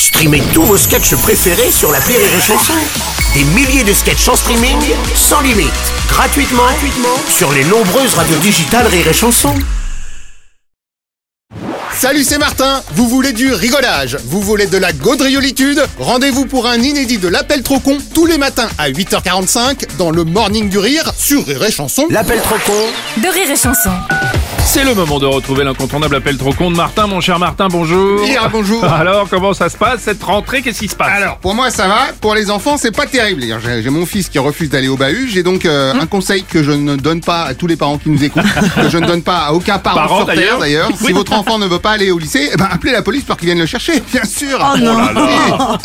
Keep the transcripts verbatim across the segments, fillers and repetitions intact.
Streamez tous vos sketchs préférés sur l'appli Rire et Chanson. Des milliers de sketchs en streaming, sans limite, gratuitement, gratuitement sur les nombreuses radios digitales Rire et Chanson. Salut, c'est Martin. Vous voulez du rigolage, vous voulez de la gaudriolitude? Rendez-vous pour un inédit de l'Appel trop con tous les matins à huit heures quarante-cinq dans le Morning du Rire sur Rire et Chanson. L'appel trop con de Rire et Chanson. C'est le moment de retrouver l'incontournable appel trop con de Martin. Mon cher Martin, bonjour. Yeah, bonjour. Alors, comment ça se passe cette rentrée? Qu'est-ce qui se passe? Alors, pour moi, ça va. Pour les enfants, c'est pas terrible. J'ai, j'ai mon fils qui refuse d'aller au bahut. J'ai donc euh, hum. un conseil que je ne donne pas à tous les parents qui nous écoutent, que je ne donne pas à aucun parent Parents, sur terre, d'ailleurs. Oui. Si votre enfant ne veut pas aller au lycée, eh ben, appelez la police pour qu'ils viennent le chercher, bien sûr. Oh non. Oh là là.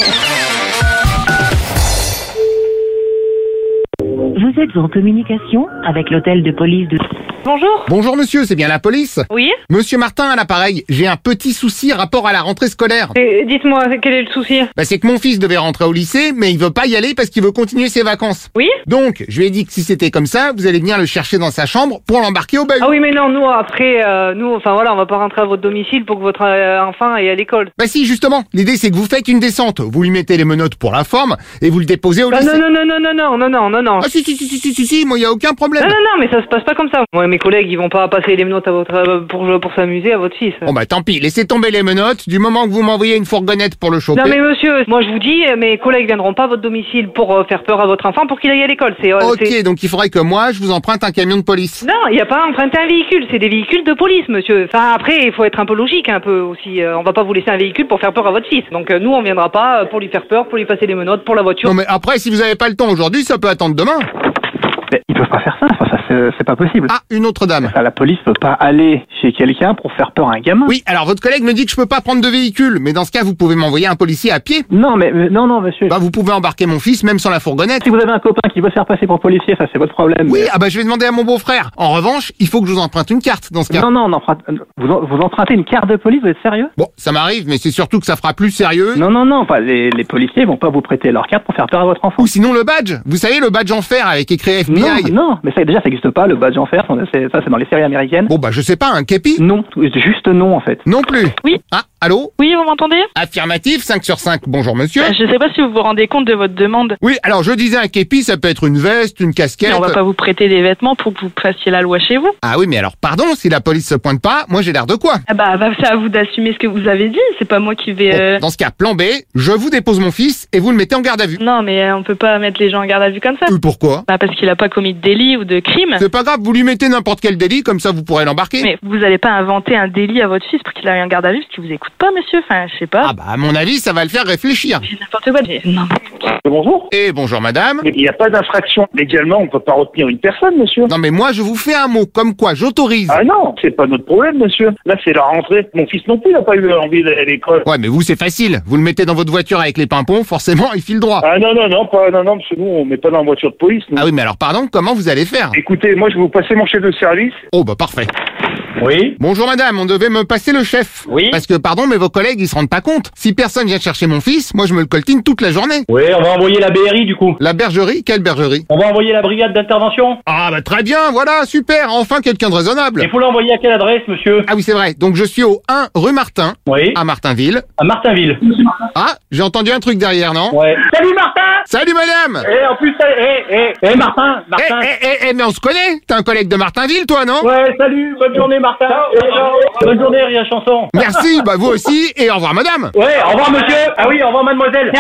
Vous êtes en communication avec l'hôtel de police de... Bonjour. Bonjour monsieur, c'est bien la police? Oui. Monsieur Martin à l'appareil, j'ai un petit souci rapport à la rentrée scolaire. Et dites-moi, quel est le souci? Bah, c'est que mon fils devait rentrer au lycée, mais il veut pas y aller parce qu'il veut continuer ses vacances. Oui. Donc, je lui ai dit que si c'était comme ça, vous allez venir le chercher dans sa chambre pour l'embarquer au bahut. Ah oui, mais non, nous, après, euh, nous, enfin voilà, on va pas rentrer à votre domicile pour que votre euh, enfant aille à l'école. Bah si, justement. L'idée, c'est que vous faites une descente. Vous lui mettez les menottes pour la forme et vous le déposez au Ah, lycée. non, non, non, non, non, non, non, non, non, non. Ah si, si, si, si, si, si, si, moi, y a aucun problème. Non, non, non, mais ça se passe pas comme ça. Moi, mes collègues, ils vont pas passer les menottes à votre, euh, pour, pour s'amuser à votre fils. Bon bah tant pis, laissez tomber les menottes. Du moment que vous m'envoyez une fourgonnette pour le choper. Non, mais monsieur, moi, je vous dis, mes collègues viendront pas à votre domicile pour euh, faire peur à votre enfant pour qu'il aille à l'école. C'est, euh, Ok, c'est... donc il faudrait que moi, je vous emprunte un camion de police. Non, il n'y a pas à emprunter un véhicule, c'est des véhicules de police, monsieur. Enfin, après, il faut être un peu logique, un peu aussi. Euh, on va pas vous laisser un véhicule pour faire peur à votre fils. Donc, euh, nous, on viendra pas euh, pour lui faire peur, pour lui passer les menottes, pour la voiture. Non mais après, si vous avez pas le temps aujourd'hui, ça peut attendre demain. Mais ils peuvent pas faire ça, enfin, ça c'est, c'est pas possible. Ah, une autre dame. Enfin, la police peut pas aller chez quelqu'un pour faire peur à un gamin. Oui, alors votre collègue me dit que je peux pas prendre de véhicule, mais dans ce cas, vous pouvez m'envoyer un policier à pied. Non, mais, mais non, non, monsieur. Bah, vous pouvez embarquer mon fils, même sans la fourgonnette. Si vous avez un copain qui veut se faire passer pour policier, ça c'est votre problème. Oui, mais... ah bah je vais demander à mon beau-frère. En revanche, il faut que je vous emprunte une carte dans ce cas. Non, non, on emprunte- vous, vous empruntez une carte de police, vous êtes sérieux? Bon, ça m'arrive, mais c'est surtout que ça fera plus sérieux. Non, non, non, enfin, les, les policiers vont pas vous prêter leur carte pour faire peur à votre enfant. Ou sinon le badge. Vous savez, le badge en fer avec écrit F B I. Non, non, mais ça déjà ça existe pas, le badge en fer, c'est, ça c'est dans les séries américaines. Bon bah je sais pas, un képi? Non, juste non en fait. Non plus. Oui. Ah, allô? Oui, vous m'entendez? Affirmatif, cinq sur cinq. Bonjour monsieur. Je sais pas si vous vous rendez compte de votre demande. Oui, alors je disais un képi, ça peut être une veste, une casquette. Mais on va pas vous prêter des vêtements pour que vous fassiez la loi chez vous. Ah oui, mais alors pardon, si la police se pointe pas, moi j'ai l'air de quoi? Ah bah, bah, c'est à vous d'assumer ce que vous avez dit. C'est pas moi qui vais... Bon, euh, dans ce cas, plan B, je vous dépose mon fils et vous le mettez en garde à vue. Non, mais euh, on peut pas mettre les gens en garde à vue comme ça. Euh, pourquoi? Bah parce qu'il a pas commis de délit ou de crime. C'est pas grave, vous lui mettez n'importe quel délit, comme ça vous pourrez l'embarquer. Mais vous allez pas inventer un délit à votre fils pour qu'il aille en garde à vue parce qu'il vous écoute pas, monsieur. Enfin, je sais pas. Ah bah à mon avis, ça va le faire réfléchir. C'est n'importe quoi. Mais non. Bonjour. Et bonjour madame. Il n'y a pas d'infraction. Légalement, on ne peut pas retenir une personne, monsieur. Non mais moi je vous fais un mot, comme quoi j'autorise. Ah non, c'est pas notre problème, monsieur. Là, c'est la rentrée. Mon fils non plus n'a pas eu envie d'aller à l'école. Ouais mais vous c'est facile, vous le mettez dans votre voiture avec les pimpons, forcément il file droit. Ah non, non, non, pas, non, non, monsieur, nous, on met pas dans la voiture de police, nous. Ah oui mais alors pardon, comment vous allez faire? Écoutez, moi, je vais vous passer mon chef de service. Oh bah parfait. Oui. Bonjour madame, on devait me passer le chef. Oui. Parce que pardon mais vos collègues ils se rendent pas compte. Si personne vient chercher mon fils, moi je me le coltine toute la journée. Oui, on va envoyer la B R I du coup. La bergerie? Quelle bergerie? On va envoyer la brigade d'intervention. Ah bah très bien, voilà, super, enfin quelqu'un de raisonnable. Il faut l'envoyer à quelle adresse, monsieur? Ah oui c'est vrai, donc je suis au un rue Martin, Oui. à Martinville. À Martinville. Ah, j'ai entendu un truc derrière, non? Ouais. Salut Martin. Salut madame. Eh, en plus, eh, eh, eh, Martin, Eh, Martin. eh, eh, eh, mais on se connaît. T'es un collègue de Martinville, toi, non? Ouais, salut, bonne journée Martin. Eh, bonne journée Ria Chanson. Merci, bah vous aussi, et au revoir madame. Ouais, au revoir monsieur. Ah oui, au revoir mademoiselle.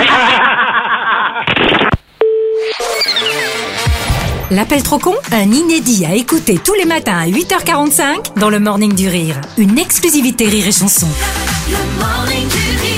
L'appel trop con, un inédit à écouter tous les matins à huit heures quarante-cinq dans le Morning du Rire. Une exclusivité Rire et Chanson. Le Morning du Rire.